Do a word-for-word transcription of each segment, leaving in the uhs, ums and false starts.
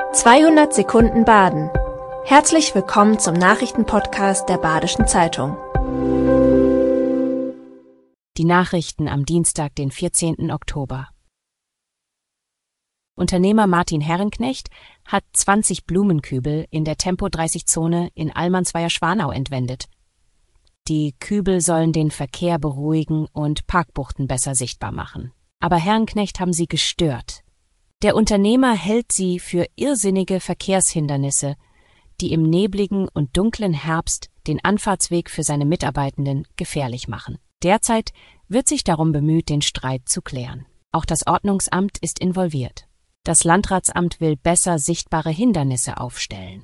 zweihundert Sekunden Baden. Herzlich willkommen zum Nachrichtenpodcast der Badischen Zeitung. Die Nachrichten am Dienstag, den vierzehnten Oktober. Unternehmer Martin Herrenknecht hat zwanzig Blumenkübel in der Tempo dreißig Zone in Allmannsweier-Schwanau entwendet. Die Kübel sollen den Verkehr beruhigen und Parkbuchten besser sichtbar machen. Aber Herrenknecht haben sie gestört. Der Unternehmer hält sie für irrsinnige Verkehrshindernisse, die im nebligen und dunklen Herbst den Anfahrtsweg für seine Mitarbeitenden gefährlich machen. Derzeit wird sich darum bemüht, den Streit zu klären. Auch das Ordnungsamt ist involviert. Das Landratsamt will besser sichtbare Hindernisse aufstellen.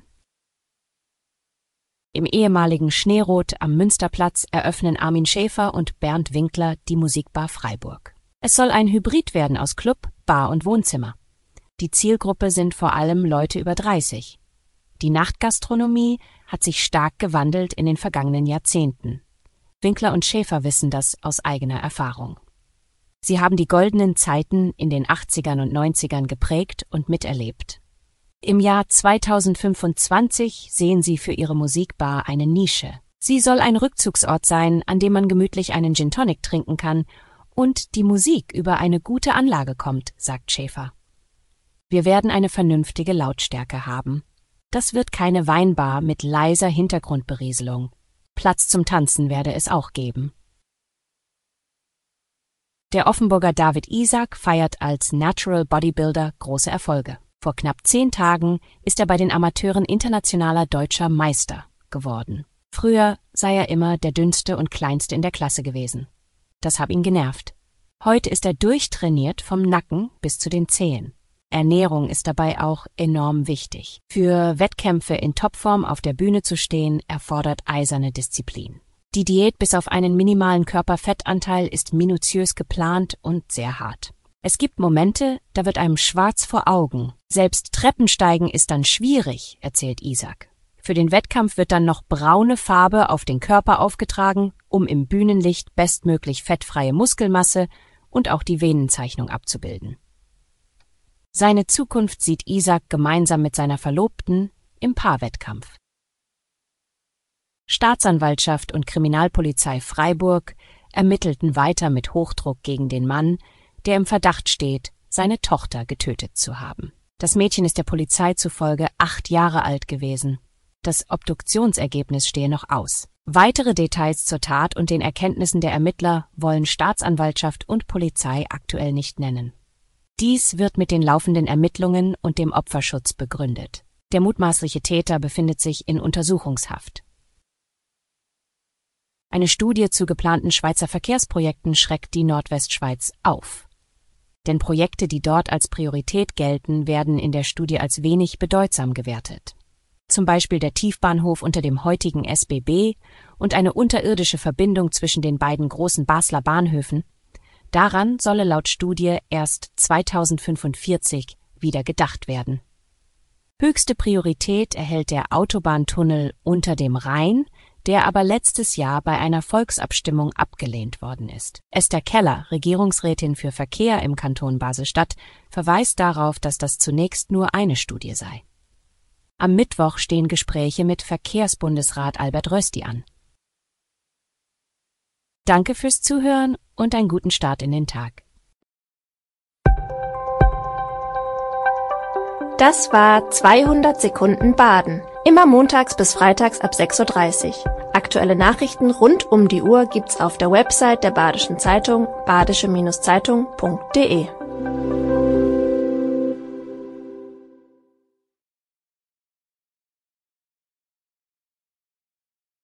Im ehemaligen Schneerot am Münsterplatz eröffnen Armin Schäfer und Bernd Winkler die Musikbar Freiburg. Es soll ein Hybrid werden aus Club, Bar und Wohnzimmer. Die Zielgruppe sind vor allem Leute über dreißig. Die Nachtgastronomie hat sich stark gewandelt in den vergangenen Jahrzehnten. Winkler und Schäfer wissen das aus eigener Erfahrung. Sie haben die goldenen Zeiten in den achtzigern und neunzigern geprägt und miterlebt. Im Jahr zweitausendfünfundzwanzig sehen sie für ihre Musikbar eine Nische. Sie soll ein Rückzugsort sein, an dem man gemütlich einen Gin Tonic trinken kann und die Musik über eine gute Anlage kommt, sagt Schäfer. Wir werden eine vernünftige Lautstärke haben. Das wird keine Weinbar mit leiser Hintergrundberieselung. Platz zum Tanzen werde es auch geben. Der Offenburger David Isak feiert als Natural Bodybuilder große Erfolge. Vor knapp zehn Tagen ist er bei den Amateuren internationaler deutscher Meister geworden. Früher sei er immer der dünnste und kleinste in der Klasse gewesen. Das hat ihn genervt. Heute ist er durchtrainiert vom Nacken bis zu den Zehen. Ernährung ist dabei auch enorm wichtig. Für Wettkämpfe in Topform auf der Bühne zu stehen, erfordert eiserne Disziplin. Die Diät bis auf einen minimalen Körperfettanteil ist minutiös geplant und sehr hart. Es gibt Momente, da wird einem schwarz vor Augen. Selbst Treppensteigen ist dann schwierig, erzählt Isak. Für den Wettkampf wird dann noch braune Farbe auf den Körper aufgetragen, um im Bühnenlicht bestmöglich fettfreie Muskelmasse und auch die Venenzeichnung abzubilden. Seine Zukunft sieht Isak gemeinsam mit seiner Verlobten im Paarwettkampf. Staatsanwaltschaft und Kriminalpolizei Freiburg ermittelten weiter mit Hochdruck gegen den Mann, der im Verdacht steht, seine Tochter getötet zu haben. Das Mädchen ist der Polizei zufolge acht Jahre alt gewesen. Das Obduktionsergebnis stehe noch aus. Weitere Details zur Tat und den Erkenntnissen der Ermittler wollen Staatsanwaltschaft und Polizei aktuell nicht nennen. Dies wird mit den laufenden Ermittlungen und dem Opferschutz begründet. Der mutmaßliche Täter befindet sich in Untersuchungshaft. Eine Studie zu geplanten Schweizer Verkehrsprojekten schreckt die Nordwestschweiz auf. Denn Projekte, die dort als Priorität gelten, werden in der Studie als wenig bedeutsam gewertet. Zum Beispiel der Tiefbahnhof unter dem heutigen S B B und eine unterirdische Verbindung zwischen den beiden großen Basler Bahnhöfen. Daran solle laut Studie erst zweitausendfünfundvierzig wieder gedacht werden. Höchste Priorität erhält der Autobahntunnel unter dem Rhein, der aber letztes Jahr bei einer Volksabstimmung abgelehnt worden ist. Esther Keller, Regierungsrätin für Verkehr im Kanton Basel-Stadt, verweist darauf, dass das zunächst nur eine Studie sei. Am Mittwoch stehen Gespräche mit Verkehrsbundesrat Albert Rösti an. Danke fürs Zuhören und einen guten Start in den Tag. Das war zweihundert Sekunden Baden. Immer montags bis freitags ab sechs Uhr dreißig. Aktuelle Nachrichten rund um die Uhr gibt's auf der Website der Badischen Zeitung badische Zeitung punkt de.